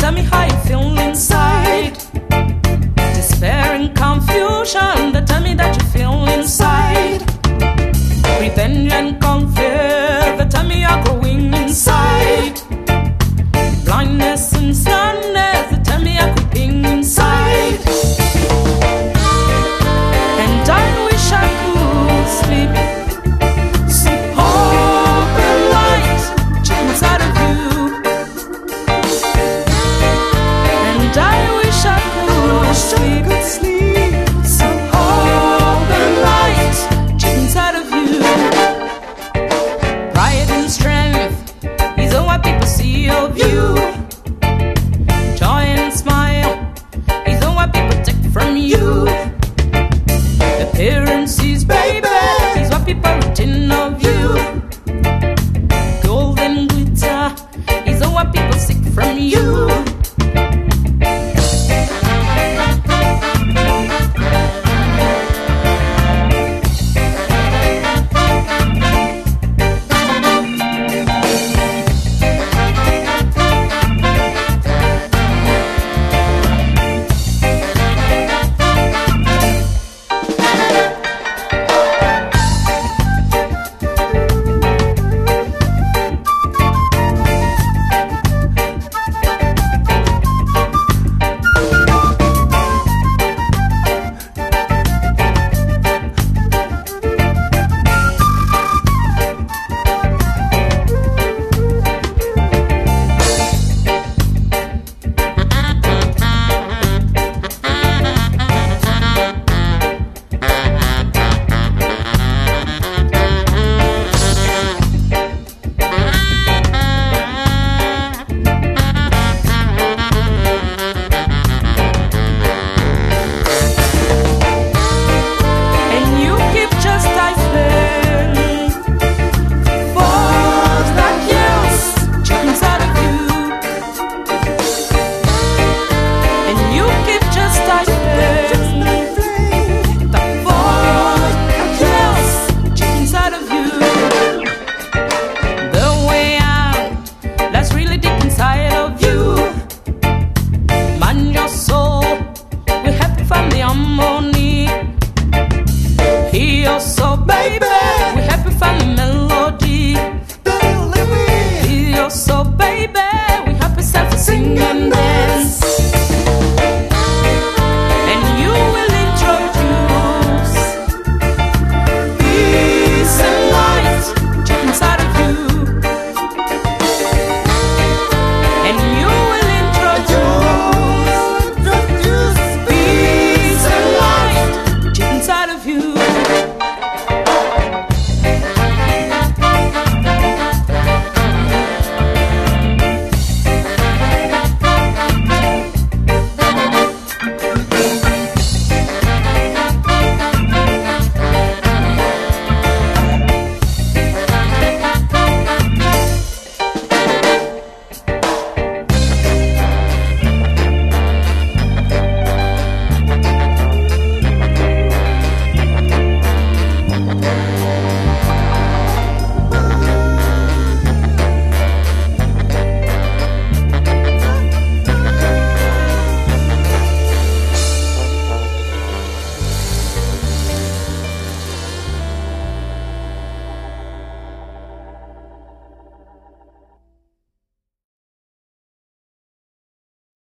tell me how you feel inside. Despair and confusion, they tell me that you feel inside. Revenge and conflict, they tell me you're growing inside. Blindness and sadness, they tell me you're creeping inside. And I wish I could sleep. Some hope and light inside of you. And I wish I could sleep.